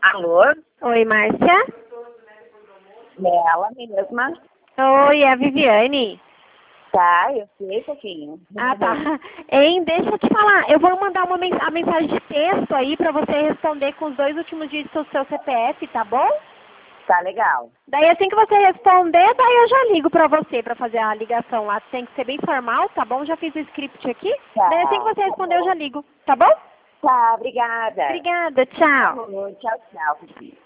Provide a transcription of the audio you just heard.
Alô? Oi, Márcia? Ela mesma. Oi, é a Viviane. Tá, eu sei, pouquinho. Ah, tá. Hein, deixa eu te falar. Eu vou mandar a mensagem de texto aí pra você responder com os 2 últimos dígitos do seu CPF, tá bom? Tá legal. Daí assim que você responder, daí eu já ligo pra você pra fazer a ligação lá. Tem que ser bem formal, tá bom? Já fiz o script aqui. Tá, Daí assim que você tá responder, eu bom. já ligo, tá bom? Tá, obrigada. Obrigada, tchau. Tchau, tchau, Vivi.